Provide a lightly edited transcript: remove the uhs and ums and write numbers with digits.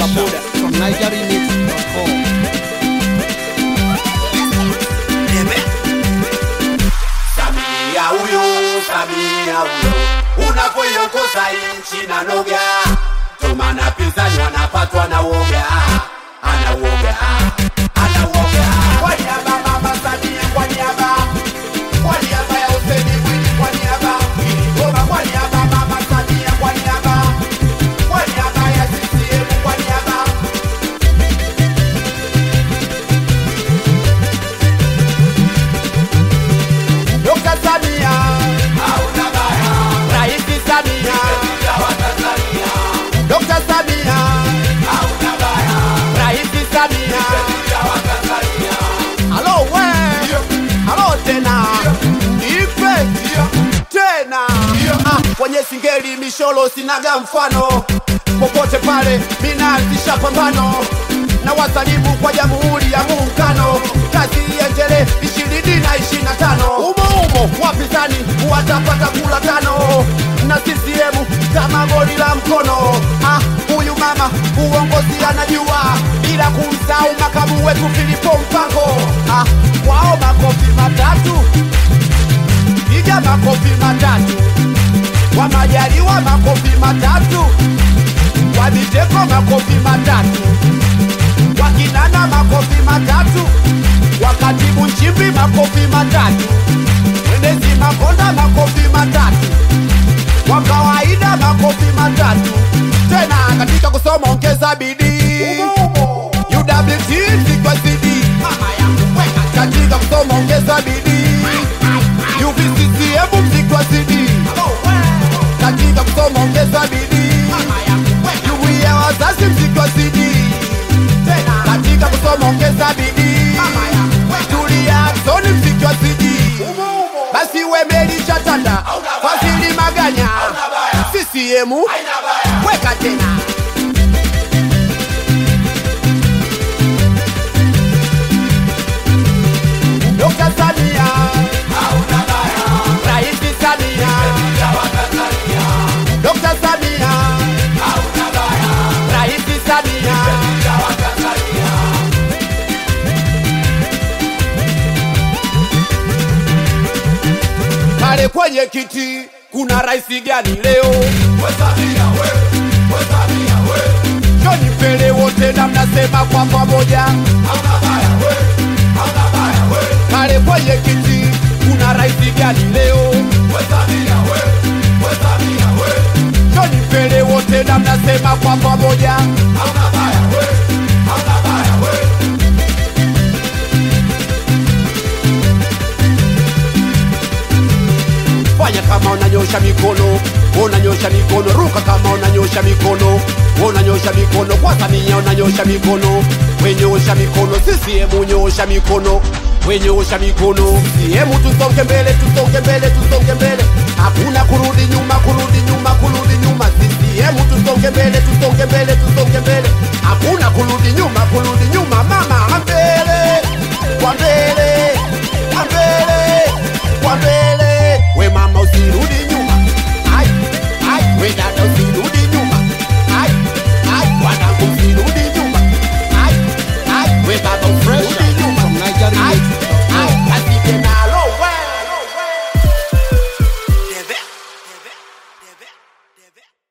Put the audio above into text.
boda from NigerRemix.com. Samia huyo, unapoiongoza nchi na noga, tumana pinzani wanapatwa na uoga, ana uoga. Kwa niaba mama Samia, kwa niaba ya Hussein Mwinyi, kwa niaba Goma, kwa niaba mama Samia, kwa niaba ya CCM, kwa niaba Dr. Samia, hauna baya. Rais Samia, Dr. Samia, hauna baya. Rais Samia, halo we, halo tena, ipe tena. Kwenye singeli misholo sinaga mfano, popote pale minaanzisha pambano, na wasalimu kwa Jamhuri ya Muungano, kazi iendelee 2025. Umo wapinzani watapata kula tano, na CCM kama goli la mkono. Huyu mama uongozi anajua, bila kumsahau makamu wetu Filipo Mpango. Wao makofi matatu, piga makofi matatu, wa Majaliwa makofi matatu, wa Biteko makofi matatu, wa Kinana makofi matatu, wa Katibu Nchimbi makofi matatu, Mwenezi Makonda makofi matatu, wa kawaida makofi matatu. Tena katika kusoma ongeza bidii, UWT sikwa CD, katika kusoma ongeza bidii, UVCCM msikwa CD, katika kusoma ongeza bidii, UWIA wazazi msikwa CD, katika kusoma ongeza bidii, Tulia Aksoni msikwa CD. Basi Wemeli Chatanda, Fazili Maganya, CCM weka tena. Dr. Samia, hauna baya. Rais Samia, Dr. Samia, hauna baya. Rais Samia, pale kwenye kiti kuna rais gani leo? Joni Pele wote na mnasema kwa pamoja, pale kwenye kiti kuna rais gani leo? Joni Pele wote na mnasema kwa pamoja, fanya kama unanyosha mikono, unanyosha mikono, ruka kama unanyosha mikono, unanyosha mikono, kwa Samia unanyosha mikono, wenyosha mikono, CCM unyosha mikono, wenyosha mikono, CCM tusonge mbele, tusonge mbele, tusonge mbele, hakuna kurudi nyuma, kurudi nyuma, kurudi nyuma, CCM tusonge mbele, tusonge mbele, tusonge mbele, hakuna kurudi nyuma, kurudi nyuma, mama mbele, kwa mbele, kwa mbele, kwa mbele. We mama usirudi nyuma, we dada usirudi nyuma, wanangu usirudi nyuma, we baba usirudi nyuma, From NigerRemix.com. asije nalo we.